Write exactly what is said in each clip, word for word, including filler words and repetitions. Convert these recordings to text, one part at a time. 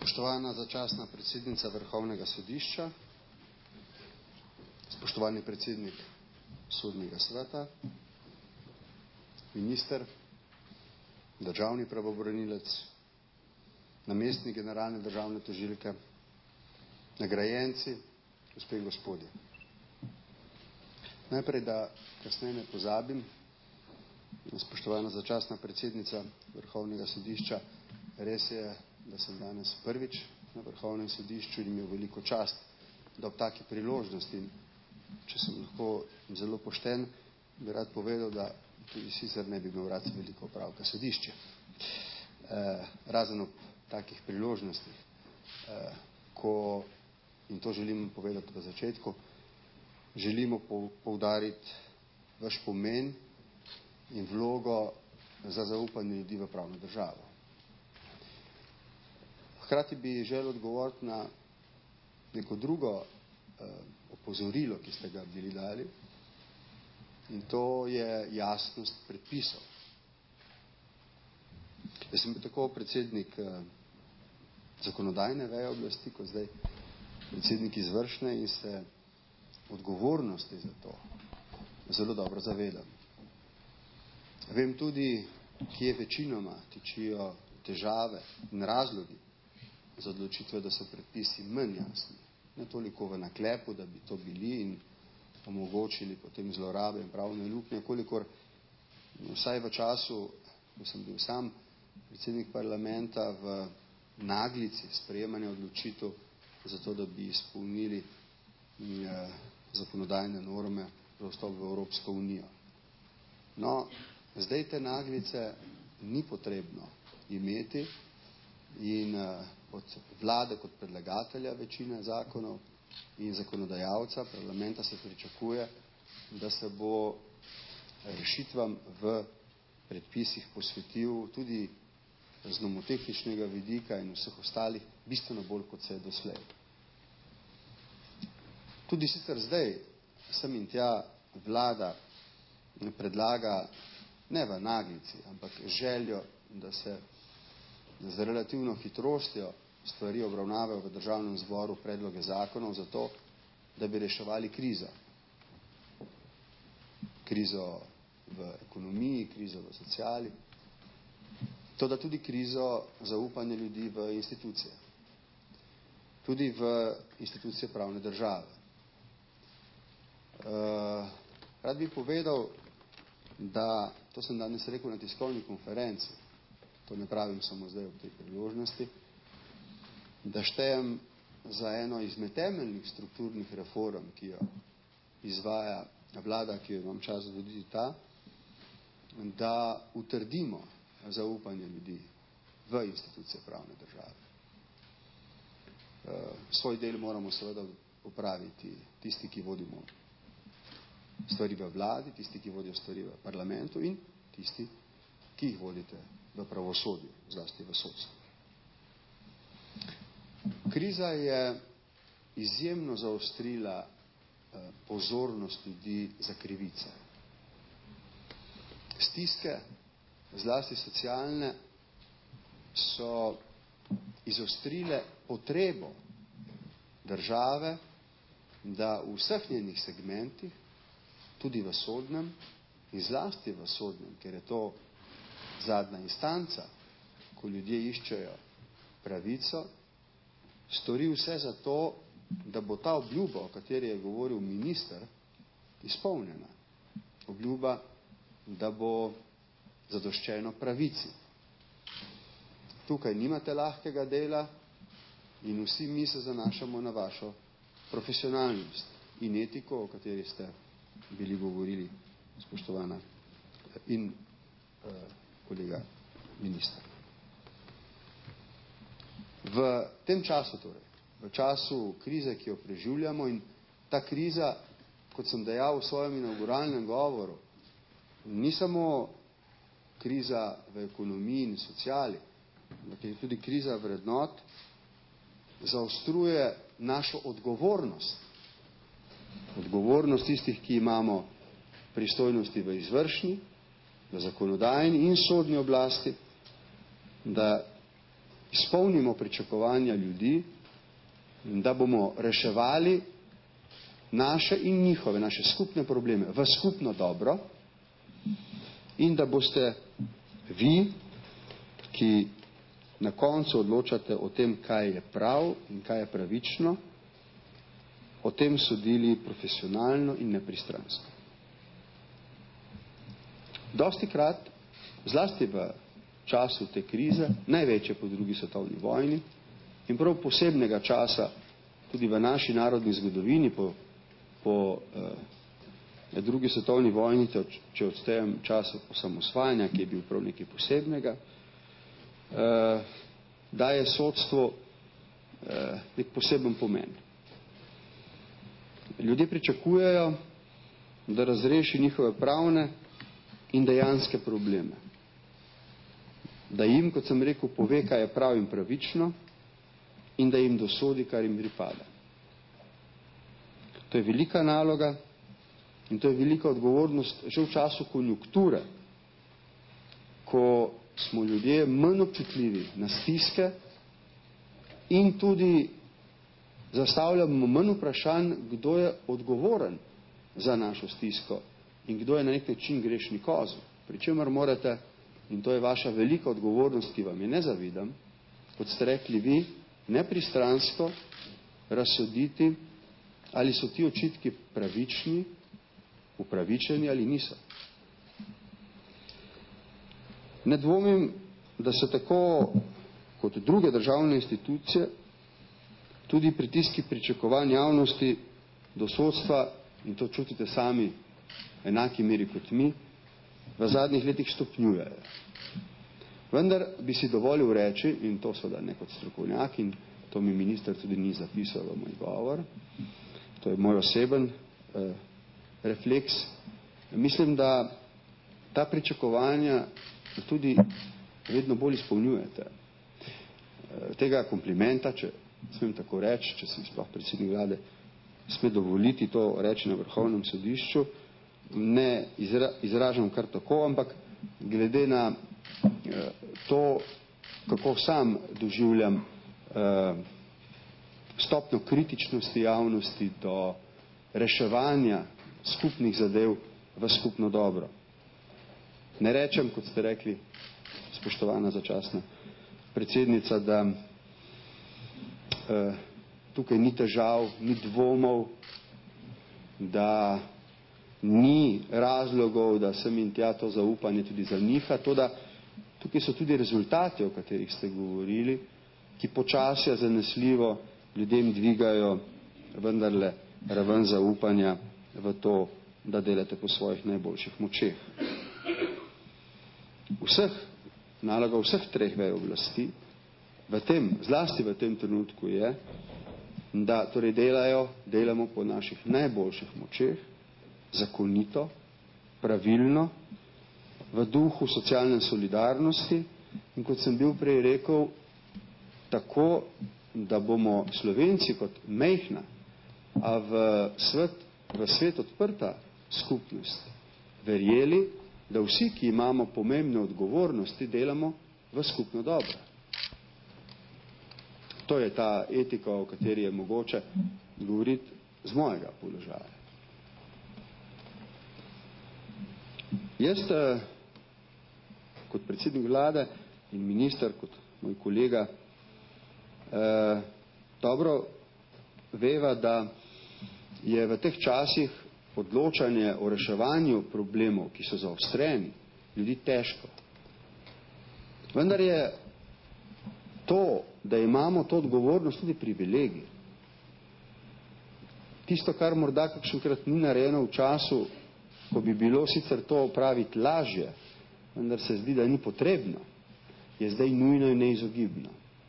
Spoštovana začasna predsednica Vrhovnega sodišča, spoštovani predsednik Sodnega sveta, minister, državni pravobranilec, namestnik generalne državne tožilke, nagrajenci, gospe in gospodje. Najprej, da kasneje ne pozabim, spoštovana začasna predsednica Vrhovnega sodišča, res je, da sem danes prvič na Vrhovnem sodišču in imel veliko čast, da ob taki priložnosti, če sem lahko zelo pošten, bi rad povedal, da tudi sicer ne bi imel rad veliko opravka sodišče. Eh, razen ob takih priložnostih, eh, ko, in to želim povedati v začetku, želimo poudariti vaš pomen in vlogo za zaupanje ljudi v pravno državo. Hkrati bi želel odgovoriti na neko drugo eh, opozorilo, ki ste ga bili dali, in to je jasnost predpisov. Jaz sem tako predsednik eh, zakonodajne veje oblasti, kot zdaj predsednik izvršne in se odgovornosti za to zelo dobro zavedam. Vem tudi, kje večinoma tičijo težave in razlogi za odločitve, da so predpisi manj jasni. Ne toliko v naklepu, da bi to bili in omogočili potem zlorabe in pravne luknje, kolikor vsaj v času, ko sem bil sam predsednik parlamenta, v naglici sprejemanja odločitev za to, da bi izpolnili eh, zakonodajne norme za vstop v Evropsko unijo. No, zdaj te naglice ni potrebno imeti in uh, od vlade kot predlagatelja večine zakonov in zakonodajalca parlamenta se pričakuje, da se bo rešitvam v predpisih posvetil tudi z nomotehničnega vidika in vseh ostalih bistveno bolj, kot se je doslej. Tudi sicer zdaj sem in tja vlada predlaga ne v naglici, ampak željo, da se z relativno hitrostjo stvari obravnavajo v državnem zboru predloge zakonov za to, da bi reševali krizo. Krizo v ekonomiji, krizo v sociali, to da tudi krizo zaupanja ljudi v institucije. Tudi v institucije pravne države. Uh, rad bi povedal, da, to sem danes rekel na tiskovni konferenci, to ne pravim samo zdaj ob tej priložnosti, da štejem za eno izmed temeljnih strukturnih reform, ki jo izvaja vlada, ki jo imam čas voditi, ta, da utrdimo zaupanje ljudi v institucije pravne države. Svoj del moramo seveda opraviti tisti, ki vodimo stvari v vladi, tisti, ki vodijo stvari v parlamentu in tisti, ki jih vodite v pravosodju, zlasti v sodstvu. Kriza je izjemno zaostrila eh, pozornost ljudi za krivice. Stiske, zlasti socialne, so izostrile potrebo države, da v vseh njenih segmentih, tudi v sodnem in zlasti v sodnem, ker je to zadnja instanca, ko ljudje iščejo pravico, stori vse za to, da bo ta obljuba, o kateri je govoril minister, izpolnjena. Obljuba, da bo zadoščeno pravici. Tukaj nimate lahkega dela in vsi mi se zanašamo na vašo profesionalnost in etiko, o kateri ste bili govorili, spoštovana in uh, kolega minister. V tem času torej, v času krize, ki jo preživljamo, in ta kriza, kot sem dejal v svojem inauguralnem govoru, ni samo kriza v ekonomiji in sociali, ampak je tudi kriza vrednot, zaostruje našo odgovornost. Odgovornost tistih, ki imamo pristojnosti v izvršni, v zakonodajni in sodni oblasti, da izpolnimo pričakovanja ljudi, da bomo reševali naše in njihove, naše skupne probleme v skupno dobro in da boste vi, ki na koncu odločate o tem, kaj je prav in kaj je pravično, o tem sodili profesionalno in nepristransko. Dostikrat, zlasti v času te krize, največje po drugi svetovni vojni in prav posebnega časa tudi v naši narodni zgodovini po, po eh, drugi svetovni vojni, če odstejem čas osamosvajanja, ki je bil prav nekaj posebnega, eh, daje sodstvo eh, nek poseben pomen. Ljudje pričakujejo, da razreši njihove pravne in dejanske probleme. Da jim, kot sem rekel, pove, kaj je prav in pravično in da jim dosodi, kar jim pripada. To je velika naloga in to je velika odgovornost že v času konjunkture, ko smo ljudje manj občutljivi na stiske in tudi zastavljamo manj vprašanj, kdo je odgovoren za našo stisko in kdo je na nek način grešni kozel. Pričemer morate, in to je vaša velika odgovornost, ki vam je ne zavidam, kot ste rekli vi, nepristransko razsoditi, ali so ti očitki pravični, upravičeni ali niso. Ne dvomim, da so tako kot druge državne institucije tudi pritiski pričakovanj javnosti do sodstva, in to čutite sami v enaki meri kot mi, v zadnjih letih stopnjujejo. Vendar bi si dovolil reči, in to seveda ne kot strokovnjak, in to mi minister tudi ni zapisal v moj govor, to je moj oseben eh, refleks, mislim, da ta pričakovanja tudi vedno bolj izpolnjujete. Eh, tega komplimenta, če smem tako reči, če si sploh predsednik vlade sme dovoliti to reči na Vrhovnem sodišču, ne izra, izražam kar tako, ampak glede na eh, to, kako sam doživljam eh, stopnjo kritičnosti javnosti do reševanja skupnih zadev v skupno dobro. Ne rečem, kot ste rekli, spoštovana začasna predsednica, da eh, tukaj ni težav, ni dvomov, da ni razlogov, da sem in tja to zaupanje tudi zaniha, to da tukaj so tudi rezultati, o katerih ste govorili, ki počasja zanesljivo ljudem dvigajo vendarle raven zaupanja v to, da delate po svojih najboljših močeh. Vseh, naloga vseh treh vej oblasti, v tem, zlasti v tem trenutku je, da torej delajo, delamo po naših najboljših močeh, zakonito, pravilno, v duhu socialne solidarnosti in kot sem bil prej rekel, tako, da bomo Slovenci kot majhna, a v svet, v svet odprta skupnost, verjeli, da vsi, ki imamo pomembne odgovornosti, delamo v skupno dobro. To je ta etika, o kateri je mogoče govoriti z mojega položaja. Jaz, kot predsednik vlade in minister, kot moj kolega, eh, dobro veva, da je v teh časih odločanje o reševanju problemov, ki so zaostreni, ljudi težko. Vendar je to, da imamo to odgovornost, tudi privilegij. Tisto, kar morda kakšenkrat ni narejeno v času, ko bi bilo sicer to opraviti lažje, vendar se zdi, da ni potrebno, je zdaj nujno in neizogibno.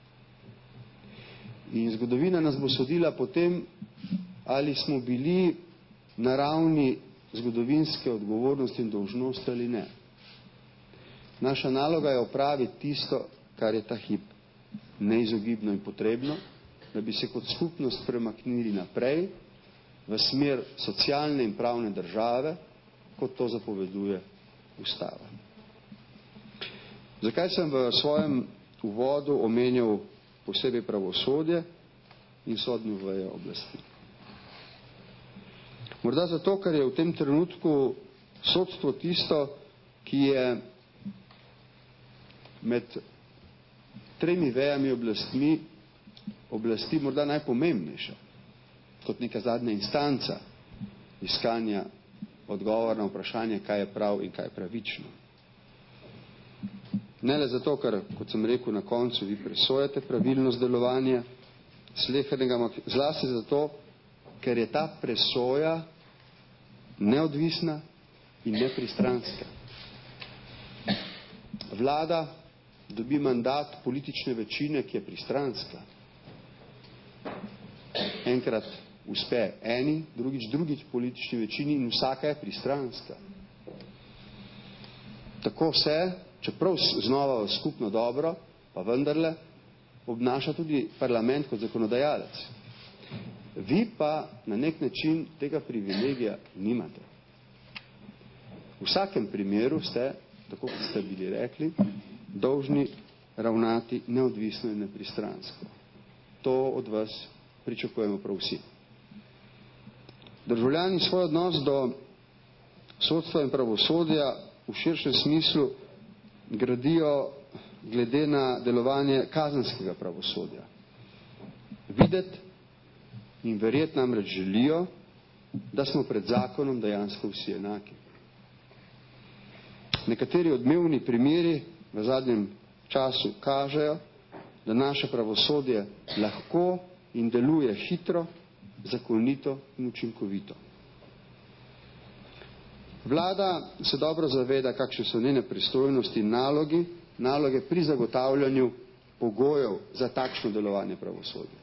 In zgodovina nas bo sodila potem, ali smo bili na ravni zgodovinske odgovornosti in dolžnosti ali ne. Naša naloga je opraviti tisto, kar je ta hip neizogibno in potrebno, da bi se kot skupnost premaknili naprej v smer socialne in pravne države, kot to zapoveduje Ustava. Zakaj sem v svojem uvodu omenjal posebej pravosodje in sodno vejo oblasti. Morda zato, ker je v tem trenutku sodstvo tisto, ki je med tremi vejami oblastmi, oblasti morda najpomembnejša, kot neka zadnja instanca iskanja odgovor na vprašanje, kaj je prav in kaj je pravično. Ne le zato, ker, kot sem rekel, na koncu vi presojate pravilnost delovanja slehernega, zlasti zato, ker je ta presoja neodvisna in nepristranska. Vlada dobi mandat politične večine, ki je pristranska. Enkrat uspe eni, drugič drugič politični večini in vsaka je pristranska. Tako se, čeprav znova v skupno dobro, pa vendarle obnaša tudi parlament kot zakonodajalec. Vi pa na nek način tega privilegija nimate. V vsakem primeru ste, tako kot ste bili rekli, dolžni ravnati neodvisno in nepristransko. To od vas pričakujemo prav vsi. Državljani svoj odnos do sodstva in pravosodja v širšem smislu gradijo glede na delovanje kazenskega pravosodja. Videti in verjetno namreč želijo, da smo pred zakonom dejansko vsi enaki. Nekateri odmevni primeri v zadnjem času kažejo, da naše pravosodje lahko in deluje hitro, zakonito in učinkovito. Vlada se dobro zaveda, kakšne so njene pristojnosti in nalogi, naloge pri zagotavljanju pogojev za takšno delovanje pravosodja.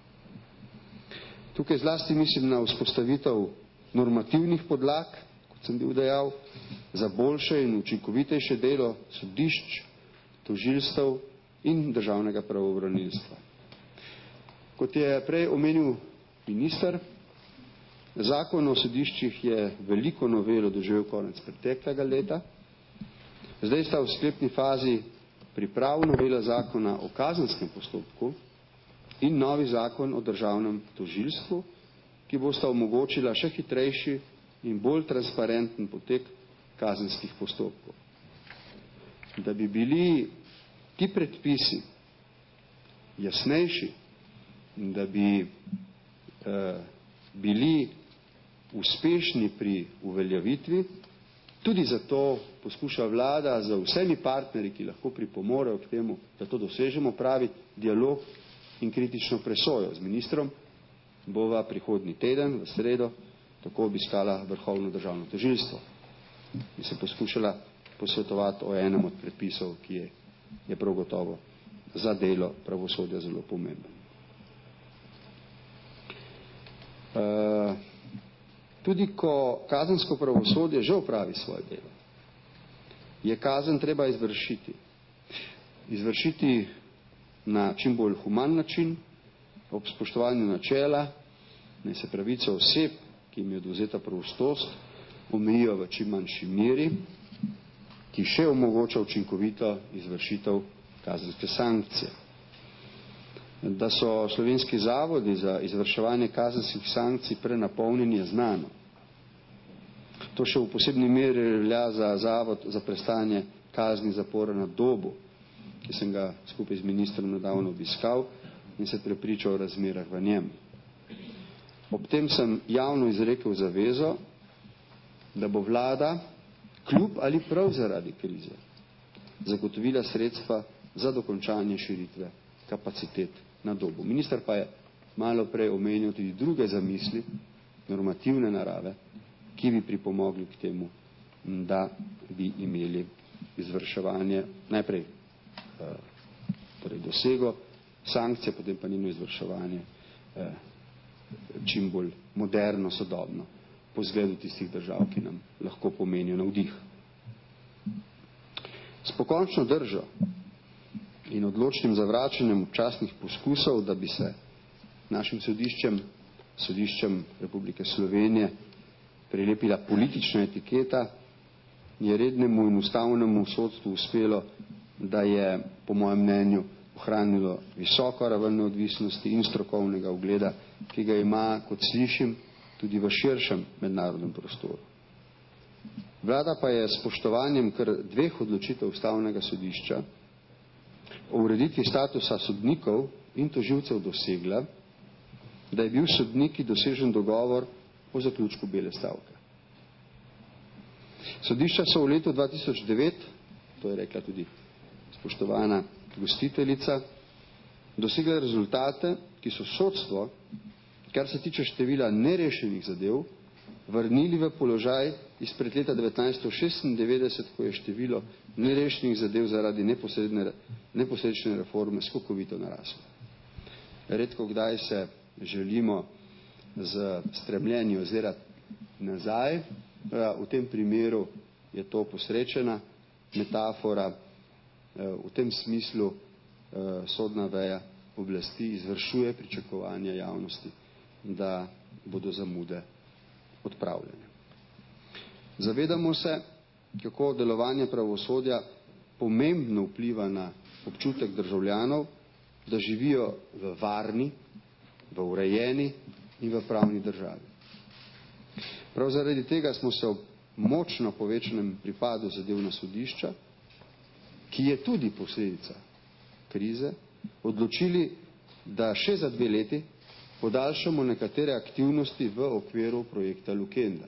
Tukaj zlasti mislim na vzpostavitev normativnih podlag, kot sem bil dejal, za boljše in učinkovitejše delo sodišč, tožilstev in državnega pravobranilstva. Kot je prej omenil minister, zakon o sodiščih je veliko novelo doživel konec preteklega leta. Zdaj sta v sklepni fazi priprav novela zakona o kazenskem postopku in novi zakon o državnem tožilstvu, ki bosta omogočila še hitrejši in bolj transparenten potek kazenskih postopkov. Da bi bili ti predpisi jasnejši in da bi eh, bili uspešni pri uveljavitvi, tudi zato poskuša vlada z vsemi partnerji, ki lahko pripomorejo k temu, da to dosežemo, pravi dialog in kritično presojo. Z ministrom bova prihodnji teden v sredo tako obiskala Vrhovno državno tožilstvo in se poskušala posvetovati o enem od predpisov, ki je, je prav gotovo za delo pravosodja zelo pomemben. Uh, tudi ko kazensko pravosodje že opravi svoje delo, je kazen treba izvršiti. Izvršiti na čim bolj human način, ob spoštovanju načela, naj se pravice oseb, ki jim je odvzeta prostost, omejijo v čim manjši meri, ki še omogoča učinkovito izvršitev kazenske sankcije. Da so slovenski zavodi za izvrševanje kazenskih sankcij prenapolnjeni, je znano. To še v posebni meri velja za zavod za prestajanje kazni zapora na Dobu, ki sem ga skupaj z ministrom nedavno obiskal in se prepričal o razmerah v njem. Ob tem sem javno izrekel zavezo, da bo vlada, kljub ali prav zaradi krize, zagotovila sredstva za dokončanje širitve kapacitet na Dobu. Minister pa je malo prej omenil tudi druge zamisli, normativne narave, ki bi pripomogli k temu, da bi imeli izvrševanje najprej eh, torej dosego sankcije, potem pa njeno izvrševanje eh, čim bolj moderno, sodobno, po zgledu tistih držav, ki nam lahko pomenijo navdih. S pokončno držo in odločnim zavračanjem občasnih poskusov, da bi se našim sodiščem, sodiščem Republike Slovenije prilepila politična etiketa, je rednemu in ustavnemu sodstvu uspelo da je, po mojem mnenju, ohranilo visoko raven neodvisnosti in strokovnega ugleda, ki ga ima, kot slišim, tudi v širšem mednarodnem prostoru. Vlada pa je s spoštovanjem kar dveh odločitev Ustavnega sodišča o ureditvi statusa sodnikov in tožilcev dosegla, da je bil s sodniki dosežen dogovor o zaključku bele stavke. Sodišča so v letu dva tisoč devet, to je rekla tudi spoštovana gostiteljica, dosegla rezultate, ki so sodstvo, kar se tiče števila nerešenih zadev, vrnili v položaj izpred leta devetnajststo šestindevetdeset, ko je število nerešenih zadev zaradi neposredne, neposredne reforme skokovito naraslo. Redko kdaj se želimo z stremljenjem ozirati nazaj, v tem primeru je to posrečena metafora, v tem smislu sodna veja oblasti izvršuje pričakovanja javnosti, da bodo zamude odpravljene. Zavedamo se, kako delovanje pravosodja pomembno vpliva na občutek državljanov, da živijo v varni, v urejeni in v pravni državi. Prav zaradi tega smo se ob močno povečanem pripadu zadev na sodišča, ki je tudi posledica krize, odločili, da še za dve leti podaljšamo nekatere aktivnosti v okviru projekta Lukenda.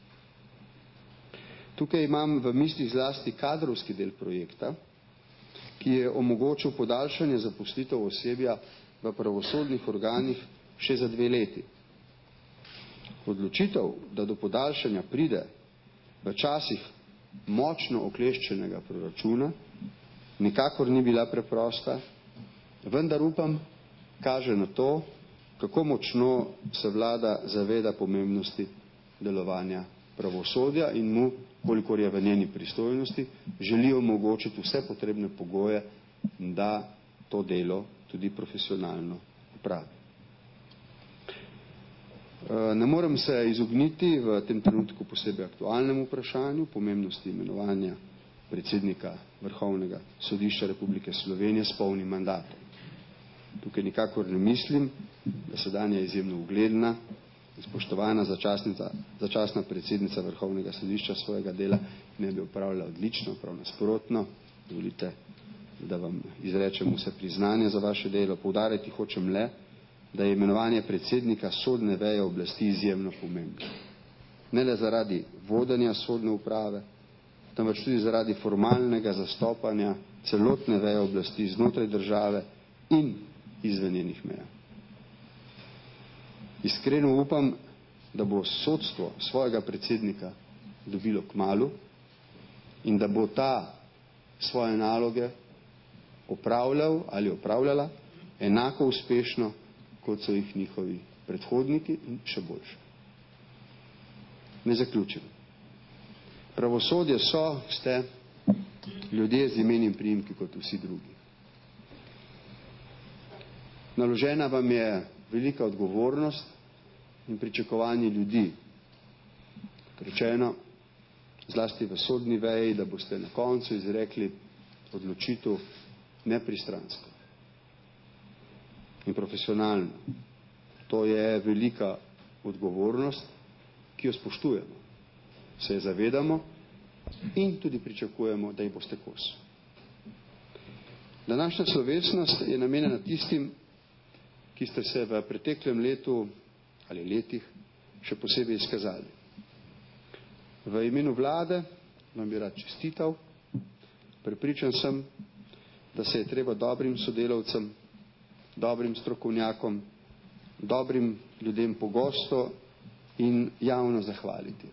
Tukaj imam v mislih zlasti kadrovski del projekta, ki je omogočil podaljšanje zaposlitev osebja v pravosodnih organih še za dve leti. Odločitev, da do podaljšanja pride v časih močno okleščenega proračuna, nikakor ni bila preprosta, vendar upam, kaže na to, kako močno se vlada zaveda pomembnosti delovanja pravosodja in mu, kolikor je v njeni pristojnosti, želi omogočiti vse potrebne pogoje, da to delo tudi profesionalno opravi. Ne morem se izogniti v tem trenutku posebej aktualnemu vprašanju pomembnosti imenovanja predsednika Vrhovnega sodišča Republike Slovenije s polnim mandatom. Tukaj nikakor ne mislim, da sedanja izjemno ugledna in spoštovana začasnica, začasna predsednica Vrhovnega sodišča svojega dela ne bi opravljala odlično, prav nasprotno. Dovolite, da vam izrečem vse priznanje za vaše delo. Poudariti hočem le, da je imenovanje predsednika sodne veje oblasti izjemno pomembno. Ne le zaradi vodenja sodne uprave, temveč tudi zaradi formalnega zastopanja celotne veje oblasti znotraj države in izven njenih meja. Iskreno upam, da bo sodstvo svojega predsednika dobilo kmalu in da bo ta svoje naloge opravljal ali opravljala enako uspešno, kot so jih njihovi predhodniki in še boljše. Ne zaključim. Pravosodje so, ste ljudje z imeni in priimki kot vsi drugi. Naložena vam je velika odgovornost in pričakovanje ljudi. Rečeno, zlasti v sodni veji, da boste na koncu izrekli odločitev nepristransko in profesionalno. To je velika odgovornost, ki jo spoštujemo, se je zavedamo in tudi pričakujemo, da ji boste kos. Današnja slovesnost je namenjena tistim, ki ste se v preteklem letu ali letih še posebej izkazali. V imenu vlade vam bi rad čestital. Prepričan sem, da se je treba dobrim sodelavcem, dobrim strokovnjakom, dobrim ljudem pogosto in javno zahvaliti.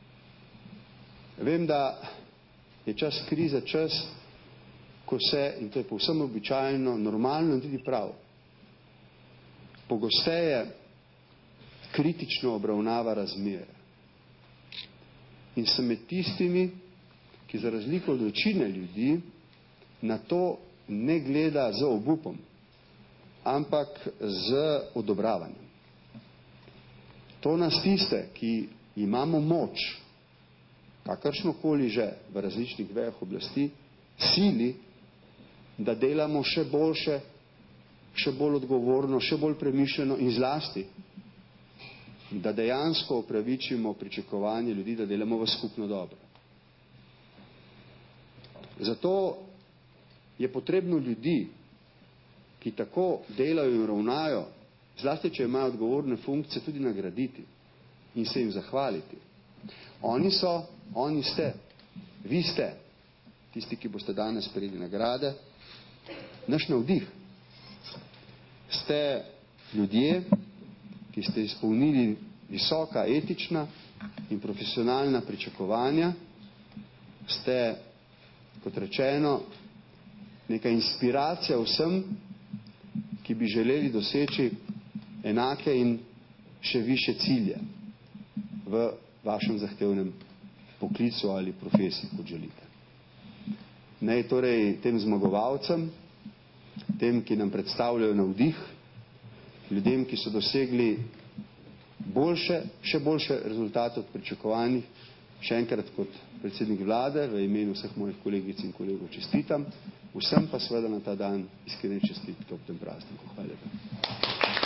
Vem, da je čas krize čas, ko se, in to je povsem običajno, normalno in tudi prav, pogosteje kritično obravnava razmere. In sem med tistimi, ki za razliko od večine ljudi na to ne gleda z obupom, ampak z odobravanjem. To nas tiste, ki imamo moč, kakršnokoli že v različnih vejah oblasti, sili, da delamo še boljše, še bolj odgovorno, še bolj premišljeno in zlasti, da dejansko opravičimo pričakovanje ljudi, da delamo v skupno dobro. Zato je potrebno ljudi, ki tako delajo in ravnajo, zlasti, če imajo odgovorne funkcije, tudi nagraditi in se jim zahvaliti. Oni so, oni ste, vi ste, tisti, ki boste danes prejeli nagrade, naš navdih. Ste ljudje, ki ste izpolnili visoka etična in profesionalna pričakovanja, ste, kot rečeno, neka inspiracija vsem, ki bi želeli doseči enake in še više cilje v vašem zahtevnem poklicu ali profesiji, kot želite. Naj torej tem zmagovalcem, tem, ki nam predstavljajo navdih, ljudem, ki so dosegli boljše, še boljše rezultate od pričakovanih, še enkrat kot predsednik vlade v imenu vseh mojih kolegic in kolegov čestitam, vsem pa seveda na ta dan iskrene čestitke ob tem prazniku. Hvala lepa.